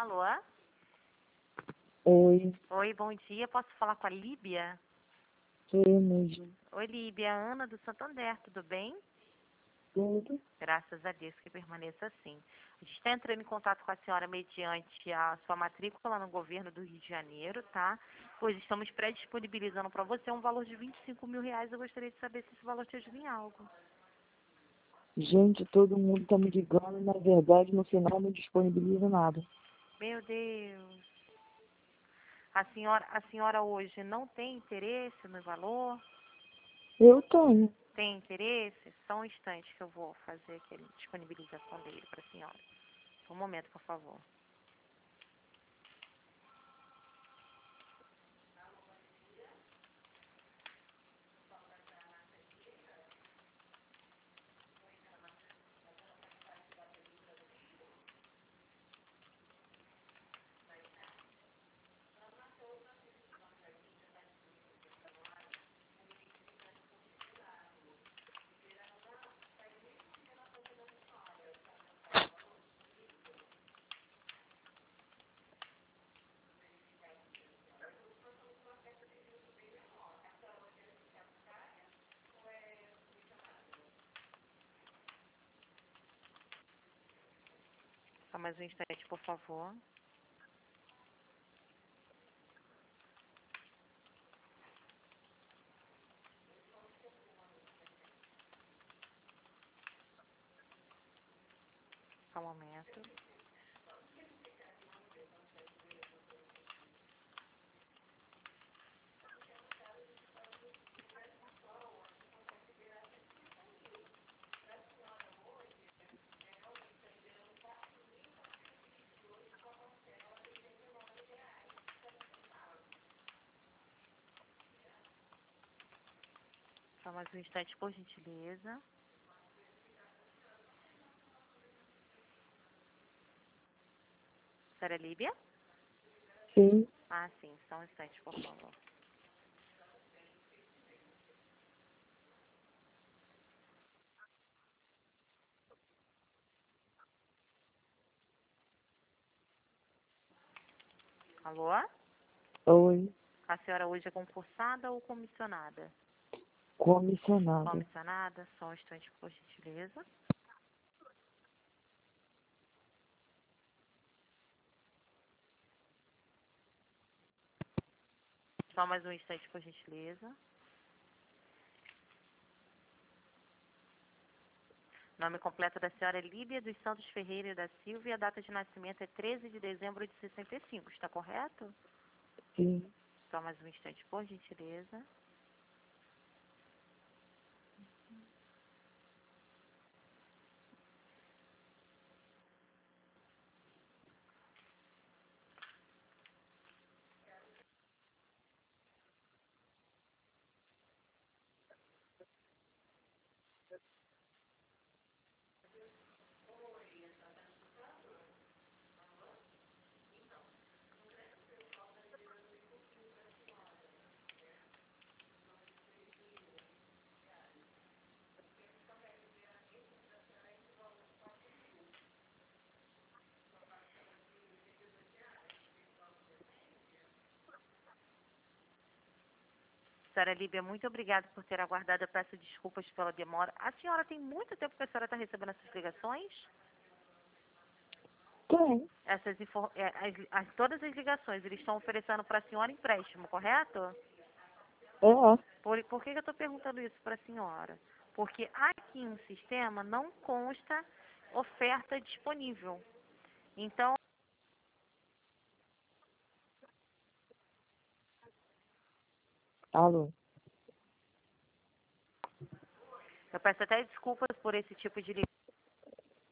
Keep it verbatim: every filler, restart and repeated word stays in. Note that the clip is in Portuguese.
Alô? Oi, Oi, bom dia. Posso falar com a Líbia? sou eu mesmo. Oi, Líbia. Ana do Santander, tudo bem? Tudo? Graças a Deus que permaneça assim. A gente está entrando em contato com a senhora mediante a sua matrícula no governo do Rio de Janeiro, tá? Pois estamos pré-disponibilizando para você um valor de vinte e cinco mil reais. Eu gostaria de saber se esse valor te ajuda em algo. Gente, todo mundo tá me ligando, na verdade, no final não disponibiliza nada. Meu Deus. A senhora, a senhora hoje não tem interesse no valor? Eu tenho. Tem interesse? Só um instante que eu vou fazer aquela disponibilização dele para a senhora. Um momento, por favor. Só mais um instante, por favor. Só um momento. Só mais um instante, por gentileza. Senhora Líbia? Sim, Ah, sim. Só um instante, por favor. Alô? oi, A senhora hoje é concursada ou comissionada? comissionada. Comissionada. Só um instante, por gentileza. Só mais um instante, por gentileza. Nome completo da senhora é Líbia dos Santos Ferreira da Silva e a data de nascimento é treze de dezembro de sessenta e cinco. Está correto? Sim. Só mais um instante, por gentileza. Senhora Líbia, muito obrigada por ter aguardado. Eu peço desculpas pela demora. A senhora tem muito tempo que a senhora está recebendo essas ligações? Tem. Essas infor- é, as, as- todas as ligações, eles estão oferecendo para a senhora empréstimo, correto? É, Por, por que, que eu estou perguntando isso para a senhora? Porque aqui no sistema não consta oferta disponível. Então, alô. eu peço até desculpas por esse tipo de